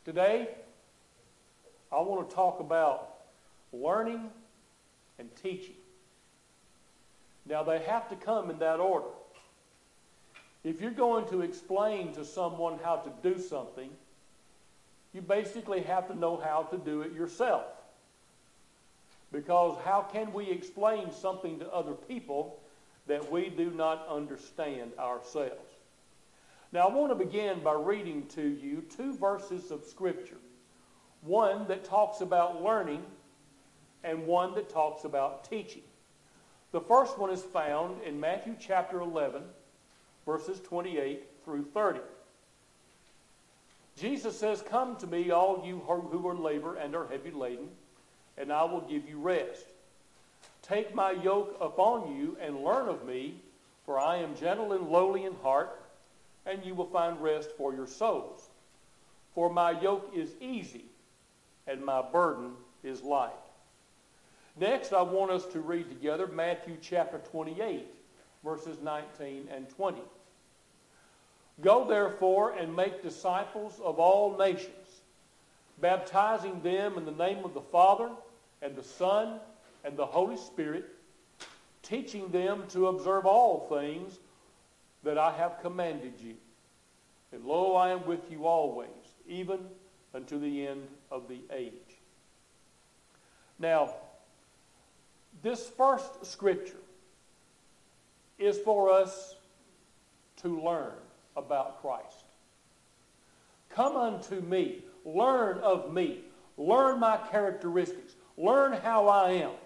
Today, I want to talk about learning and teaching. Now, they have to come in that order. If you're going to explain to someone how to do something, you basically have to know how to do it yourself. Because how can we explain something to other people that we do not understand ourselves? Now, I want to begin by reading to you two verses of Scripture. One that talks about learning and one that talks about teaching. The first one is found in Matthew chapter 11, verses 28 through 30. Jesus says, "Come to me, all you who are labor and are heavy laden, and I will give you rest. Take my yoke upon you and learn of me, for I am gentle and lowly in heart, and you will find rest for your souls. For my yoke is easy, and my burden is light." Next, I want us to read together Matthew chapter 28, verses 19 and 20. "Go therefore and make disciples of all nations, baptizing them in the name of the Father and the Son and the Holy Spirit, teaching them to observe all things that I have commanded you. And lo, I am with you always, even unto the end of the age." Now, this first scripture is for us to learn about Christ. "Come unto me, learn of me, learn my characteristics, learn how I am."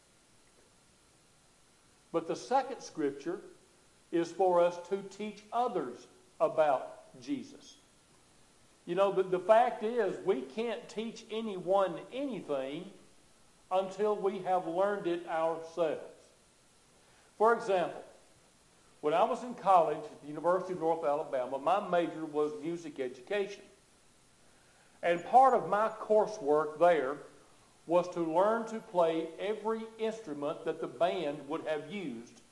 But the second scripture is for us to teach others about Jesus. You know, the fact is we can't teach anyone anything until we have learned it ourselves. For example, when I was in college at the University of North Alabama, my major was music education. And part of my coursework there was to learn to play every instrument that the band would have used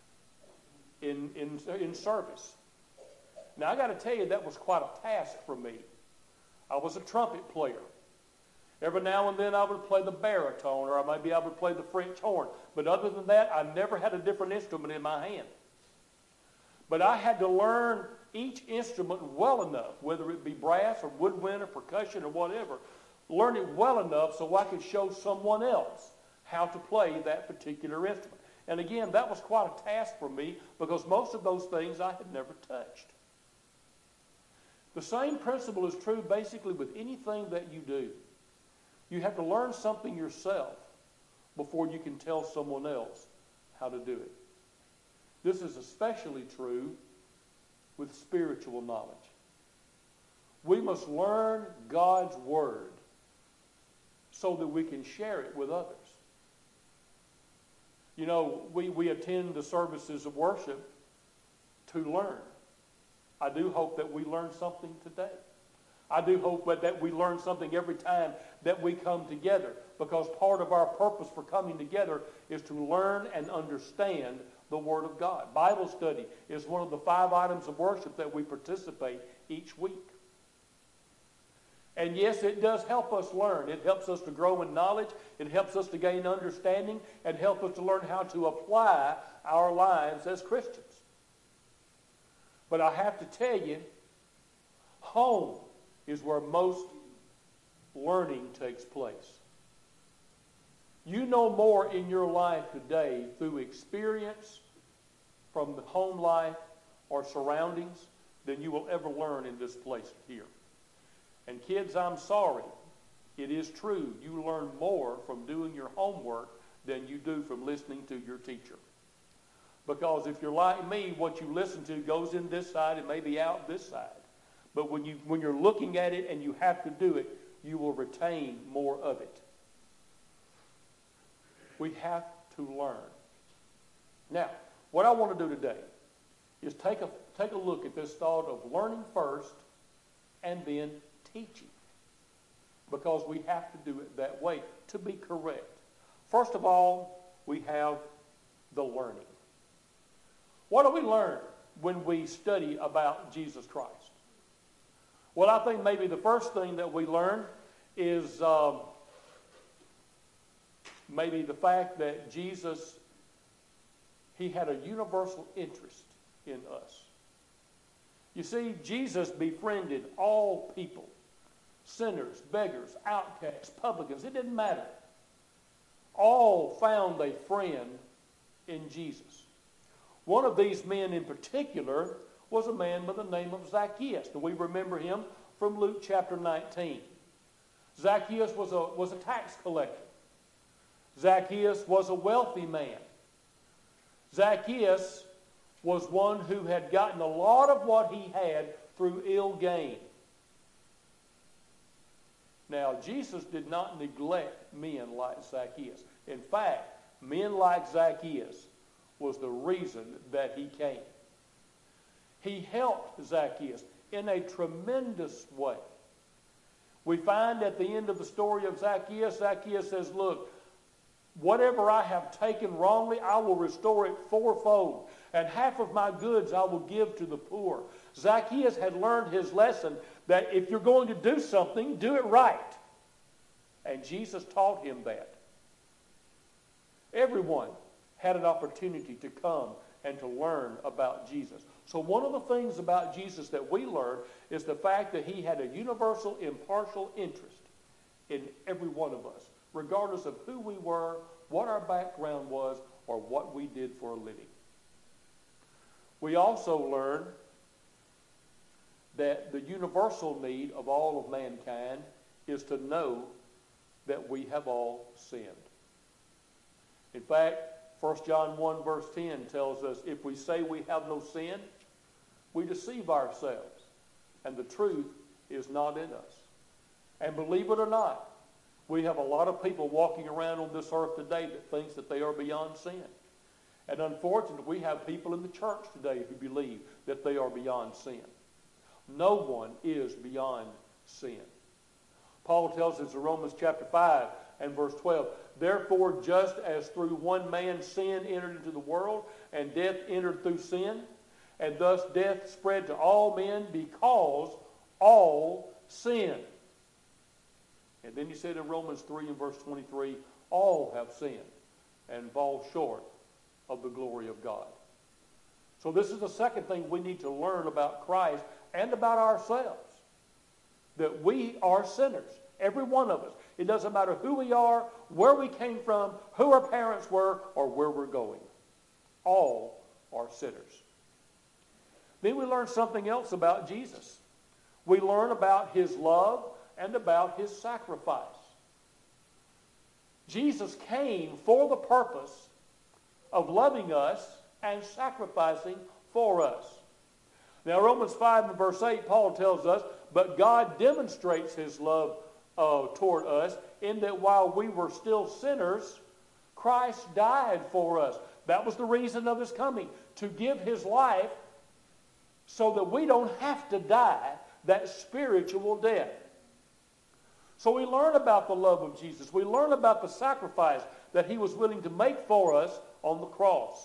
in service. Now, I got to tell you, that was quite a task for me. I was a trumpet player. Every now and then I would play the baritone, or maybe I would play the French horn. But other than that, I never had a different instrument in my hand. But I had to learn each instrument well enough, whether it be brass or woodwind or percussion or whatever, learn it well enough so I could show someone else how to play that particular instrument. And again, that was quite a task for me because most of those things I had never touched. The same principle is true basically with anything that you do. You have to learn something yourself before you can tell someone else how to do it. This is especially true with spiritual knowledge. We must learn God's Word so that we can share it with others. You know, we attend the services of worship to learn. I do hope that we learn something today. I do hope that we learn something every time that we come together, because part of our purpose for coming together is to learn and understand the Word of God. Bible study is one of the 5 items of worship that we participate each week. And yes, it does help us learn. It helps us to grow in knowledge. It helps us to gain understanding and help us to learn how to apply our lives as Christians. But I have to tell you, home is where most learning takes place. You know more in your life today through experience from the home life or surroundings than you will ever learn in this place here. And kids, I'm sorry, it is true. You learn more from doing your homework than you do from listening to your teacher. Because if you're like me, what you listen to goes in this side and maybe out this side. But when you're looking at it and you have to do it, you will retain more of it. We have to learn. Now, what I want to do today is take a look at this thought of learning first and then teaching. Because we have to do it that way to be correct. First of all, we have the learning. What do we learn when we study about Jesus Christ? Well, I think maybe the first thing that we learn is maybe the fact that Jesus, he had a universal interest in us. You see, Jesus befriended all people, sinners, beggars, outcasts, publicans. It didn't matter. All found a friend in Jesus. One of these men in particular was a man by the name of Zacchaeus. And we remember him from Luke chapter 19. Zacchaeus was a tax collector. Zacchaeus was a wealthy man. Zacchaeus was one who had gotten a lot of what he had through ill gain. Now, Jesus did not neglect men like Zacchaeus. In fact, men like Zacchaeus was the reason that he came. He helped Zacchaeus in a tremendous way. We find at the end of the story of Zacchaeus, Zacchaeus says, look, whatever I have taken wrongly, I will restore it fourfold. And half of my goods I will give to the poor. Zacchaeus had learned his lesson that if you're going to do something, do it right. And Jesus taught him that. Everyone had an opportunity to come and to learn about Jesus. So one of the things about Jesus that we learn is the fact that he had a universal, impartial interest in every one of us, regardless of who we were, what our background was, or what we did for a living. We also learn that the universal need of all of mankind is to know that we have all sinned. In fact, 1 John 1 verse 10 tells us, if we say we have no sin, we deceive ourselves, and the truth is not in us. And believe it or not, we have a lot of people walking around on this earth today that thinks that they are beyond sin. And unfortunately, we have people in the church today who believe that they are beyond sin. No one is beyond sin. Paul tells us in Romans chapter 5 and verse 12, therefore, just as through one man sin entered into the world, and death entered through sin, and thus death spread to all men because all sinned. And then he said in Romans 3 and verse 23, all have sinned and fall short of the glory of God. So this is the second thing we need to learn about Christ and about ourselves. That we are sinners. Every one of us. It doesn't matter who we are, where we came from, who our parents were, or where we're going. All are sinners. Then we learn something else about Jesus. We learn about his love and about his sacrifice. Jesus came for the purpose of loving us and sacrificing for us. Now, Romans 5 and verse 8, Paul tells us, but God demonstrates his love toward us in that while we were still sinners, Christ died for us. That was the reason of his coming, to give his life so that we don't have to die that spiritual death. So we learn about the love of Jesus. We learn about the sacrifice that he was willing to make for us on the cross.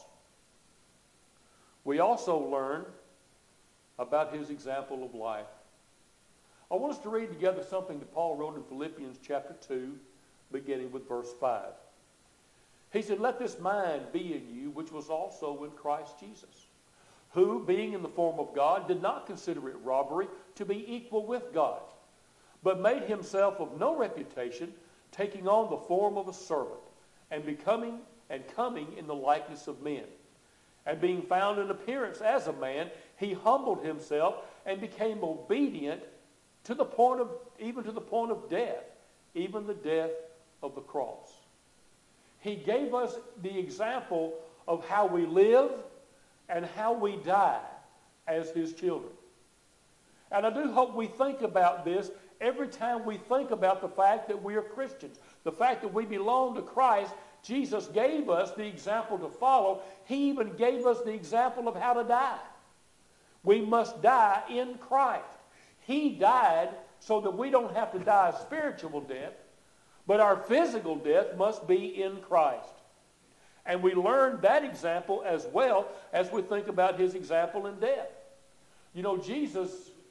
We also learn about his example of life. I want us to read together something that Paul wrote in Philippians chapter 2, beginning with verse 5. He said, let this mind be in you, which was also in Christ Jesus, who, being in the form of God, did not consider it robbery to be equal with God, but made himself of no reputation, taking on the form of a servant, and coming in the likeness of men. And being found in appearance as a man, he humbled himself and became obedient to the point of death, even the death of the cross. He gave us the example of how we live and how we die as his children. And I do hope we think about this every time we think about the fact that we are Christians, the fact that we belong to Christ. Jesus gave us the example to follow. He even gave us the example of how to die. We must die in Christ. He died so that we don't have to die a spiritual death, but our physical death must be in Christ. And we learn that example as well as we think about his example in death. You know, Jesus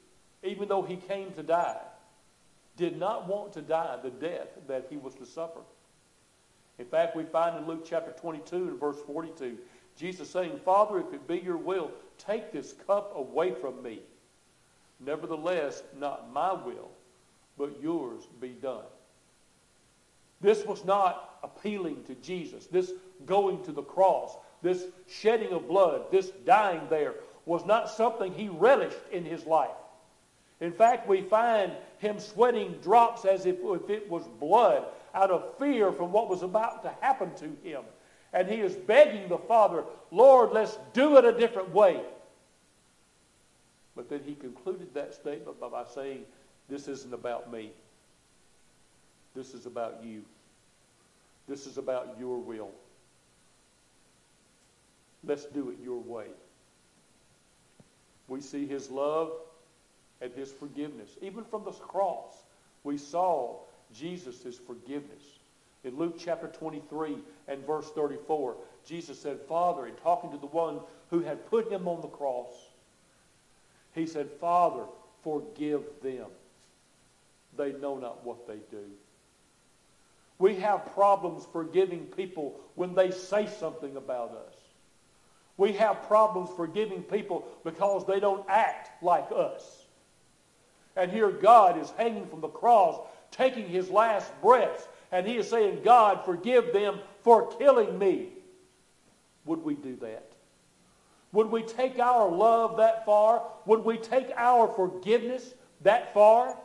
even though he came to die, did not want to die the death that he was to suffer. In fact, we find in Luke chapter 22 and verse 42, Jesus saying, Father, if it be your will, take this cup away from me. Nevertheless, not my will, but yours be done. This was not appealing to Jesus. This going to the cross, this shedding of blood, this dying there was not something he relished in his life. In fact, we find him sweating drops as if it was blood out of fear from what was about to happen to him. And he is begging the Father, Lord, let's do it a different way. But then he concluded that statement by saying, this isn't about me. This is about you. This is about your will. Let's do it your way. We see his love and his forgiveness. Even from the cross, we saw Jesus' forgiveness. In Luke chapter 23 and verse 34, Jesus said, Father, in talking to the one who had put him on the cross, he said, Father, forgive them. They know not what they do. We have problems forgiving people when they say something about us. We have problems forgiving people because they don't act like us. And here God is hanging from the cross, taking his last breaths, and he is saying, God, forgive them for killing me. Would we do that? Would we take our love that far? Would we take our forgiveness that far?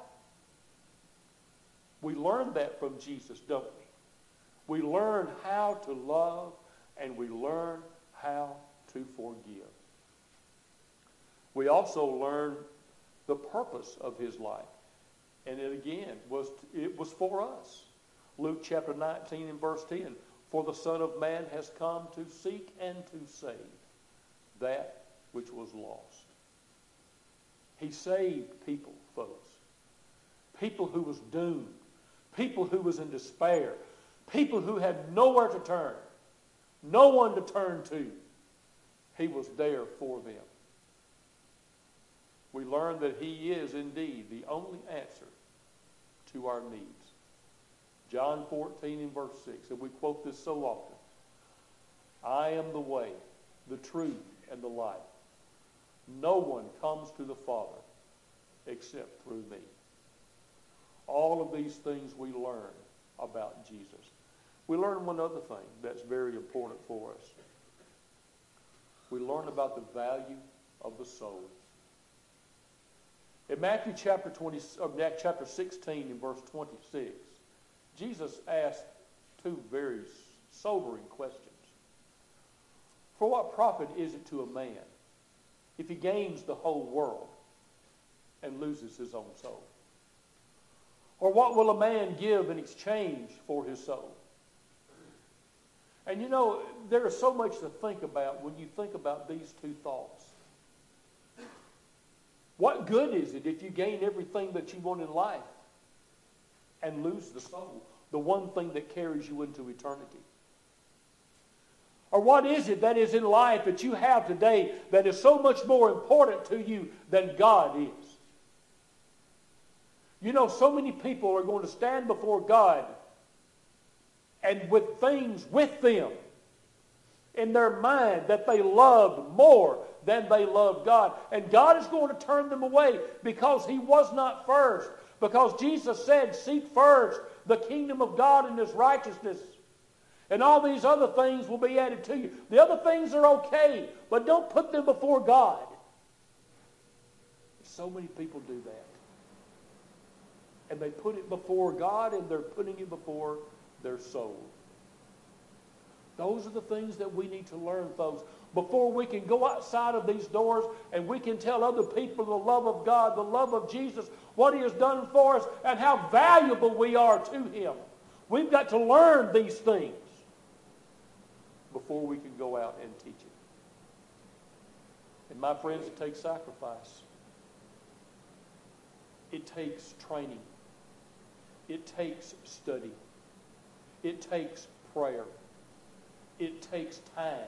We learn that from Jesus, don't we? We learn how to love and we learn how to forgive. We also learn the purpose of his life. And it again was for us. Luke chapter 19 and verse 10. For the Son of Man has come to seek and to save that which was lost. He saved people, folks. People who was doomed. People who was in despair. People who had nowhere to turn. No one to turn to. He was there for them. We learn that he is indeed the only answer to our needs. John 14 and verse 6, and we quote this so often. I am the way, the truth, and the life. No one comes to the Father except through me. All of these things we learn about Jesus. We learn one other thing that's very important for us. We learn about the value of the soul. In Matthew chapter 16 and verse 26, Jesus asked two very sobering questions. For what profit is it to a man if he gains the whole world and loses his own soul? Or what will a man give in exchange for his soul? And you know, there is so much to think about when you think about these two thoughts. What good is it if you gain everything that you want in life and lose the soul, the one thing that carries you into eternity? Or what is it that is in life that you have today that is so much more important to you than God is? You know, so many people are going to stand before God and with things with them in their mind that they loved more than they loved God. And God is going to turn them away because he was not first. Because Jesus said, seek first the kingdom of God and his righteousness. And all these other things will be added to you. The other things are okay, but don't put them before God. So many people do that. And they put it before God and they're putting it before their soul. Those are the things that we need to learn, folks. Before we can go outside of these doors and we can tell other people the love of God, the love of Jesus, what he has done for us, and how valuable we are to him. We've got to learn these things before we can go out and teach it. And my friends, it takes sacrifice. It takes training. It takes study. It takes prayer. It takes time.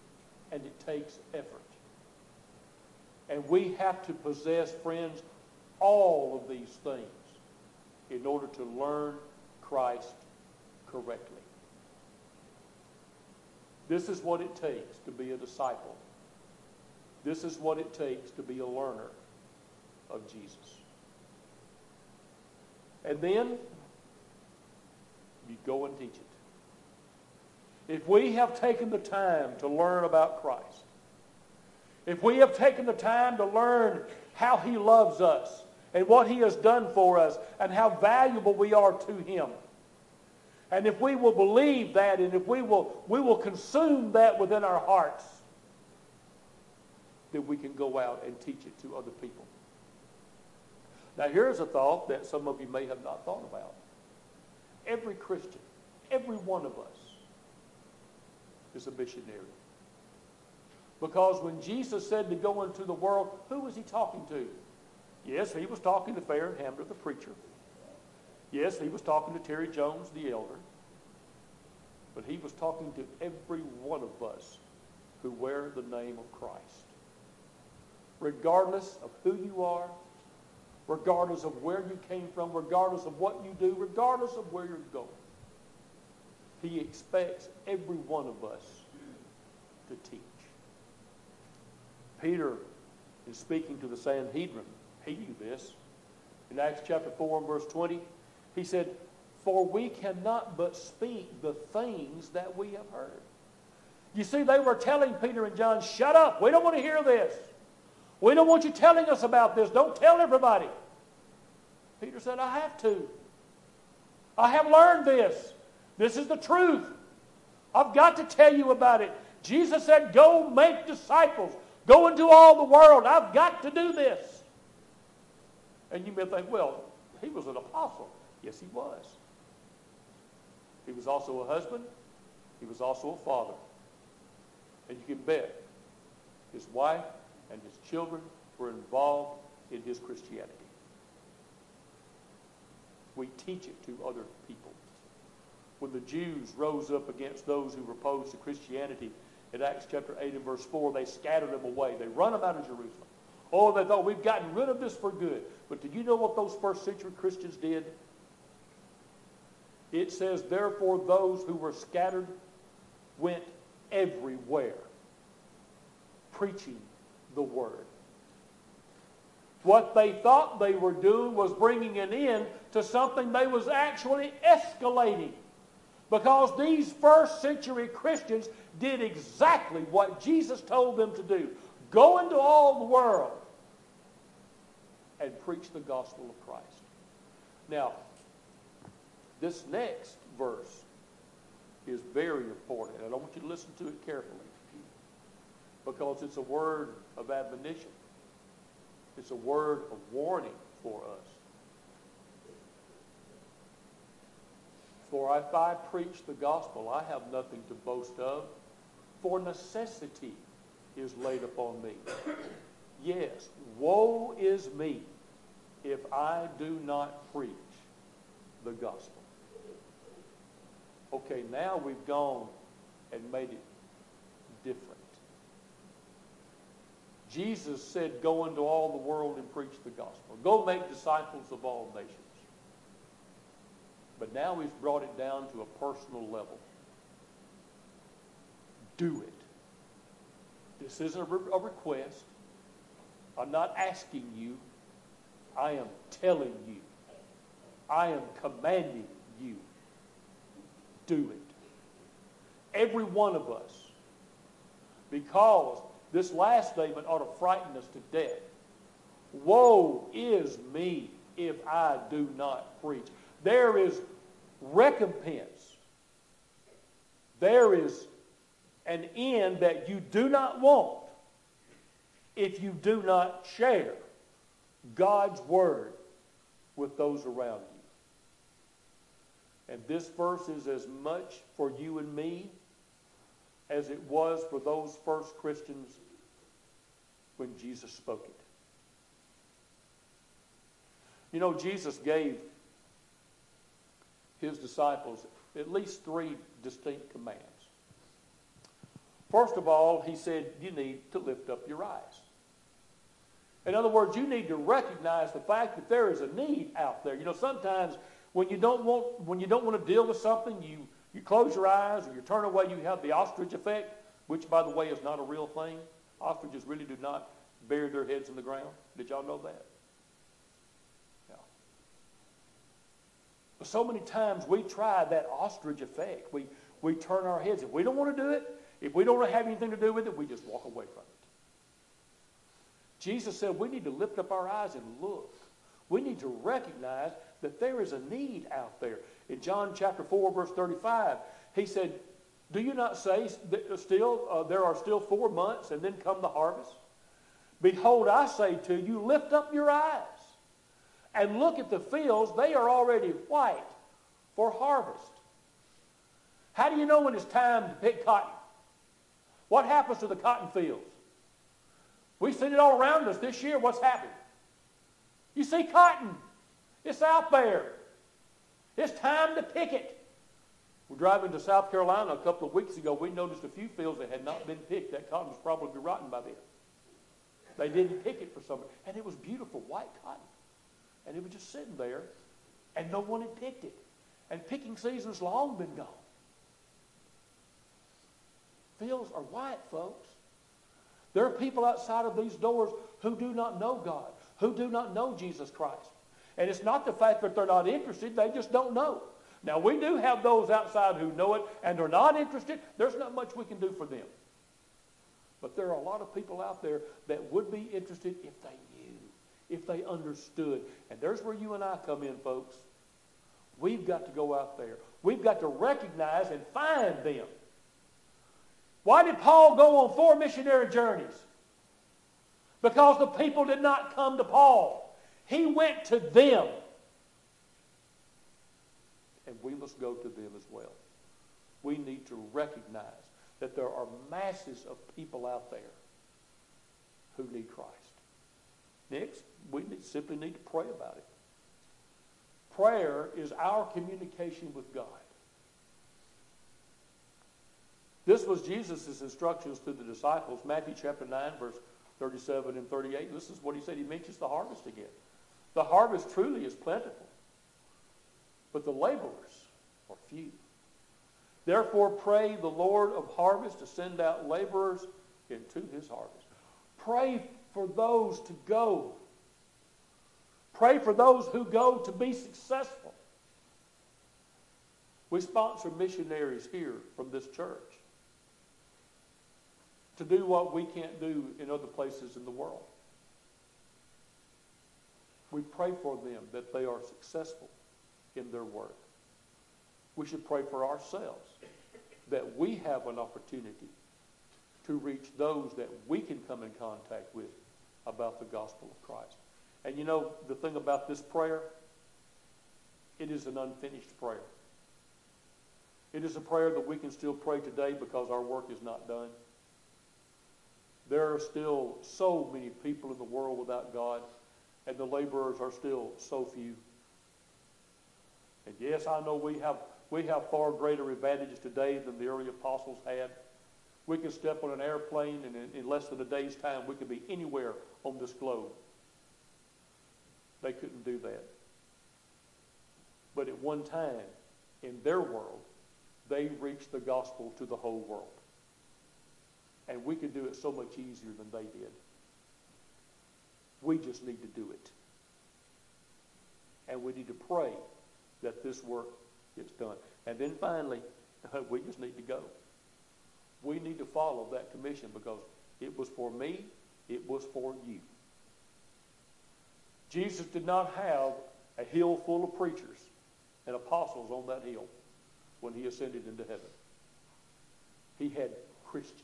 And it takes effort. And we have to possess, friends, all of these things in order to learn Christ correctly. This is what it takes to be a disciple. This is what it takes to be a learner of Jesus. And then you go and teach it. If we have taken the time to learn about Christ, if we have taken the time to learn how He loves us and what He has done for us and how valuable we are to Him, and if we will believe that and if we will consume that within our hearts, then we can go out and teach it to other people. Now here's a thought that some of you may have not thought about. Every Christian, every one of us, is a missionary. Because when Jesus said to go into the world, who was He talking to? Yes, He was talking to Farron Hamner, the preacher. Yes, He was talking to Terry Jones, the elder. But He was talking to every one of us who wear the name of Christ. Regardless of who you are, regardless of where you came from, regardless of what you do, regardless of where you're going, He expects every one of us to teach. Peter is speaking to the Sanhedrin. He knew this. In Acts chapter 4 and verse 20, he said, "For we cannot but speak the things that we have heard." You see, they were telling Peter and John, "Shut up. We don't want to hear this. We don't want you telling us about this. Don't tell everybody." Peter said, "I have to. I have learned this. This is the truth. I've got to tell you about it. Jesus said, go make disciples. Go into all the world. I've got to do this." And you may think, well, he was an apostle. Yes, he was. He was also a husband. He was also a father. And you can bet his wife and his children were involved in his Christianity. We teach it to other people. When the Jews rose up against those who were opposed to Christianity, in Acts chapter 8 and verse 4, they scattered them away. They run them out of Jerusalem. Oh, they thought, we've gotten rid of this for good. But do you know what those first century Christians did? It says, therefore those who were scattered went everywhere, preaching the word. What they thought they were doing was bringing an end to something they was actually escalating. Because these first century Christians did exactly what Jesus told them to do. Go into all the world and preach the gospel of Christ. Now, this next verse is very important, and I want you to listen to it carefully, because it's a word of admonition. It's a word of warning for us. For if I preach the gospel, I have nothing to boast of, for necessity is laid upon me. Yes, woe is me if I do not preach the gospel. Okay, now we've gone and made it different. Jesus said, go into all the world and preach the gospel. Go make disciples of all nations. But now he's brought it down to a personal level. Do it. This isn't a request. I'm not asking you. I am telling you. I am commanding you. Do it. Every one of us. Because this last statement ought to frighten us to death. Woe is me if I do not preach. There is recompense. There is an end that you do not want if you do not share God's word with those around you. And this verse is as much for you and me as it was for those first Christians when Jesus spoke it. You know, Jesus gave his disciples at least 3 distinct commands. First of all, he said, you need to lift up your eyes. In other words, you need to recognize the fact that there is a need out there. You know, sometimes when you don't want to deal with something, you close your eyes or you turn away. You have the ostrich effect, which, by the way, is not a real thing. Ostriches really do not bury their heads in the ground. Did y'all know that? Yeah. But so many times we try that ostrich effect. We turn our heads. If we don't want to do it, if we don't have anything to do with it, we just walk away from it. Jesus said we need to lift up our eyes and look. We need to recognize that there is a need out there. In John chapter 4, verse 35, he said, do you not say there are still 4 months and then come the harvest? Behold, I say to you, lift up your eyes and look at the fields. They are already white for harvest. How do you know when it's time to pick cotton? What happens to the cotton fields? We've seen it all around us this year. What's happened? You see cotton. It's out there. It's time to pick it. We're driving to South Carolina a couple of weeks ago. We noticed a few fields that had not been picked. That cotton was probably rotten by then. They didn't pick it for summer. And it was beautiful white cotton. And it was just sitting there, and no one had picked it. And picking season's long been gone. Fields are white, folks. There are people outside of these doors who do not know God, who do not know Jesus Christ. And it's not the fact that they're not interested, they just don't know. Now, we do have those outside who know it and are not interested. There's not much we can do for them. But there are a lot of people out there that would be interested if they knew, if they understood. And there's where you and I come in, folks. We've got to go out there. We've got to recognize and find them. Why did Paul go on 4 missionary journeys? Because the people did not come to Paul. He went to them. And we must go to them as well. We need to recognize that there are masses of people out there who need Christ. Next, we simply need to pray about it. Prayer is our communication with God. This was Jesus' instructions to the disciples. Matthew chapter 9, verse 37 and 38. This is what he said. He mentions the harvest again. The harvest truly is plentiful, but the laborers are few. Therefore pray the Lord of harvest to send out laborers into his harvest. Pray for those to go. Pray for those who go to be successful. We sponsor missionaries here from this church to do what we can't do in other places in the world. We pray for them that they are successful in their work. We should pray for ourselves that we have an opportunity to reach those that we can come in contact with about the gospel of Christ. And you know, the thing about this prayer, it is an unfinished prayer. It is a prayer that we can still pray today because our work is not done. There are still so many people in the world without God, and the laborers are still so few. And yes, I know we have far greater advantages today than the early apostles had. We can step on an airplane, and in less than a day's time, we could be anywhere on this globe. They couldn't do that. But at one time, in their world, they reached the gospel to the whole world. And we can do it so much easier than they did. We just need to do it. And we need to pray that this work gets done. And then finally, we just need to go. We need to follow that commission because it was for me, it was for you. Jesus did not have a hill full of preachers and apostles on that hill when he ascended into heaven. He had Christians.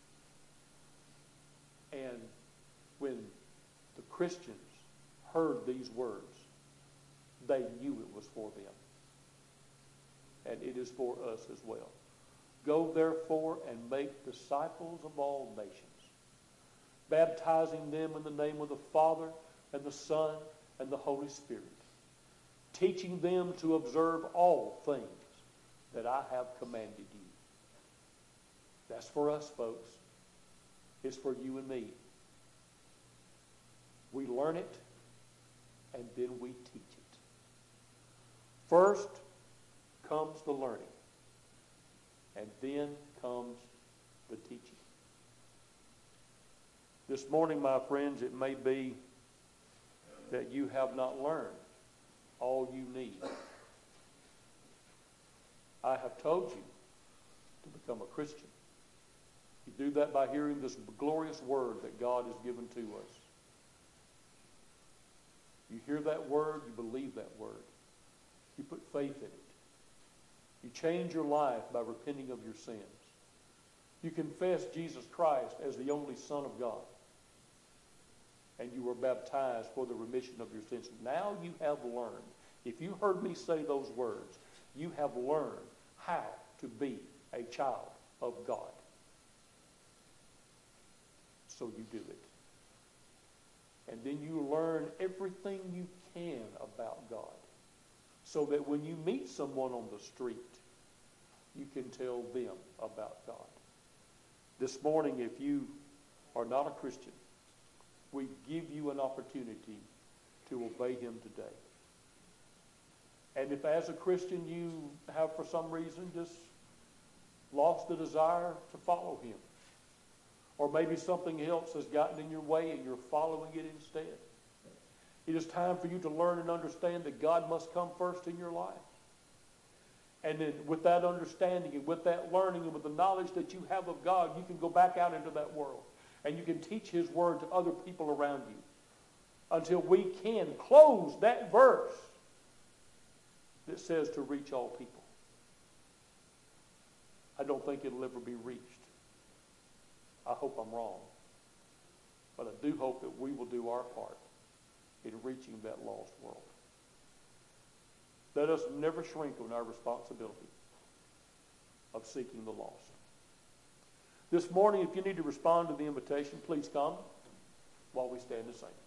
And when the Christians heard these words, they knew it was for them. And it is for us as well. Go therefore and make disciples of all nations, baptizing them in the name of the Father and the Son and the Holy Spirit, teaching them to observe all things that I have commanded you. That's for us, folks. It's for you and me. We learn it, and then we teach it. First comes the learning, and then comes the teaching. This morning, my friends, it may be that you have not learned all you need. I have told you to become a Christian. You do that by hearing this glorious word that God has given to us. You hear that word, you believe that word. You put faith in it. You change your life by repenting of your sins. You confess Jesus Christ as the only Son of God. And you were baptized for the remission of your sins. Now you have learned. If you heard me say those words, you have learned how to be a child of God. So you do it. And then you learn everything you can about God. So that when you meet someone on the street, you can tell them about God. This morning, if you are not a Christian, we give you an opportunity to obey him today. And if as a Christian you have for some reason just lost the desire to follow him, or maybe something else has gotten in your way and you're following it instead, it is time for you to learn and understand that God must come first in your life. And then with that understanding and with that learning and with the knowledge that you have of God, you can go back out into that world and you can teach his word to other people around you until we can close that verse that says to reach all people. I don't think it'll ever be reached. I hope I'm wrong. But I do hope that we will do our part in reaching that lost world. Let us never shrink on our responsibility of seeking the lost. This morning, if you need to respond to the invitation, please come while we stand and sing.